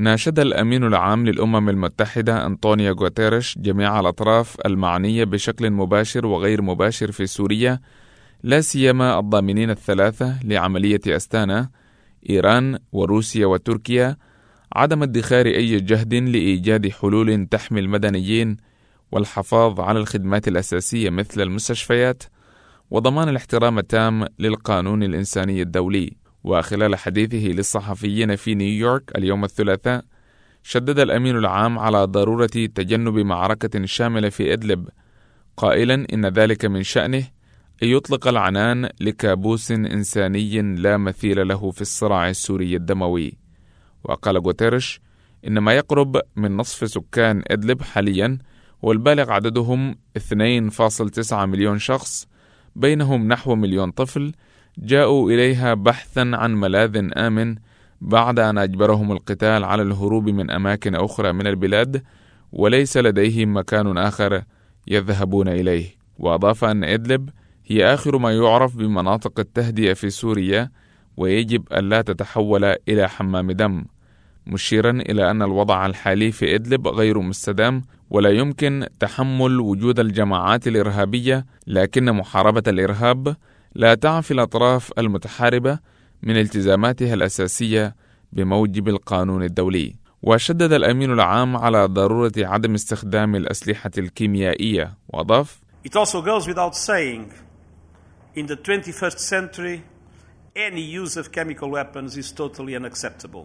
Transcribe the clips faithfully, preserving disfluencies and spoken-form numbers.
ناشد الأمين العام للأمم المتحدة أنطونيو غوتيريش جميع الأطراف المعنية بشكل مباشر وغير مباشر في سوريا، لا سيما الضامنين الثلاثة لعملية أستانا، إيران وروسيا وتركيا، عدم ادخار أي جهد لإيجاد حلول تحمي المدنيين والحفاظ على الخدمات الأساسية مثل المستشفيات، وضمان الاحترام التام للقانون الإنساني الدولي. وخلال حديثه للصحفيين في نيويورك اليوم الثلاثاء، شدد الأمين العام على ضرورة تجنب معركة شاملة في إدلب، قائلا إن ذلك من شأنه أن يطلق العنان لكابوس إنساني لا مثيل له في الصراع السوري الدموي. وقال غوتيريش إن ما يقرب من نصف سكان إدلب حاليا، والبالغ عددهم اثنين فاصلة تسعة مليون شخص، بينهم نحو مليون طفل، جاءوا إليها بحثا عن ملاذ آمن بعد أن أجبرهم القتال على الهروب من أماكن أخرى من البلاد، وليس لديهم مكان آخر يذهبون إليه. وأضاف أن إدلب هي آخر ما يعرف بمناطق التهدئة في سوريا، ويجب أن لا تتحول إلى حمام دم، مشيرا إلى أن الوضع الحالي في إدلب غير مستدام، ولا يمكن تحمل وجود الجماعات الإرهابية، لكن محاربة الإرهاب لا تعفي الأطراف المتحاربة من التزاماتها الأساسية بموجب القانون الدولي. وشدد الأمين العام على ضرورة عدم استخدام الأسلحة الكيميائية، وأضاف: It also goes without saying, in the twenty-first century, any use of chemical weapons is totally unacceptable.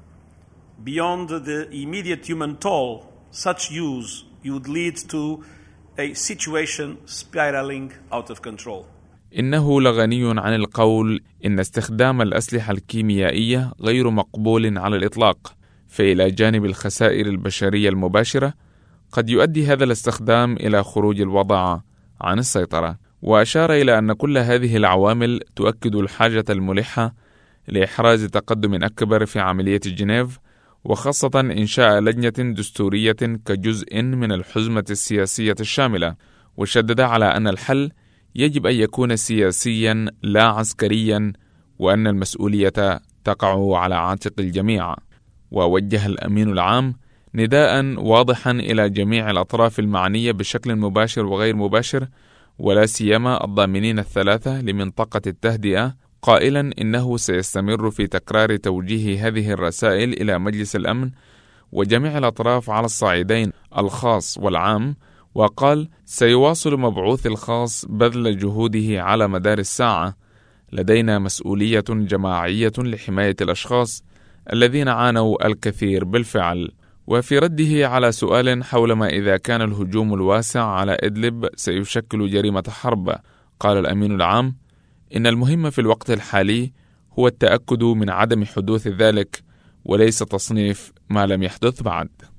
Beyond the immediate human toll, such use would lead to a situation spiraling out of control. إنه لغني عن القول إن استخدام الأسلحة الكيميائية غير مقبول على الإطلاق، فإلى جانب الخسائر البشرية المباشرة قد يؤدي هذا الاستخدام إلى خروج الوضع عن السيطرة. وأشار إلى أن كل هذه العوامل تؤكد الحاجة الملحة لإحراز تقدم أكبر في عملية جنيف، وخاصة إنشاء لجنة دستورية كجزء من الحزمة السياسية الشاملة. وشدد على أن الحل يجب أن يكون سياسيا لا عسكريا، وأن المسؤولية تقع على عاتق الجميع. ووجه الأمين العام نداء واضحا إلى جميع الأطراف المعنية بشكل مباشر وغير مباشر، ولا سيما الضامنين الثلاثة لمنطقة التهدئة، قائلا إنه سيستمر في تكرار توجيه هذه الرسائل إلى مجلس الأمن وجميع الأطراف على الصعيدين الخاص والعام. وقال: سيواصل مبعوث الخاص بذل جهوده على مدار الساعة، لدينا مسؤولية جماعية لحماية الأشخاص الذين عانوا الكثير بالفعل. وفي رده على سؤال حول ما إذا كان الهجوم الواسع على إدلب سيشكل جريمة حرب، قال الأمين العام: إن المهم في الوقت الحالي هو التأكد من عدم حدوث ذلك، وليس تصنيف ما لم يحدث بعد.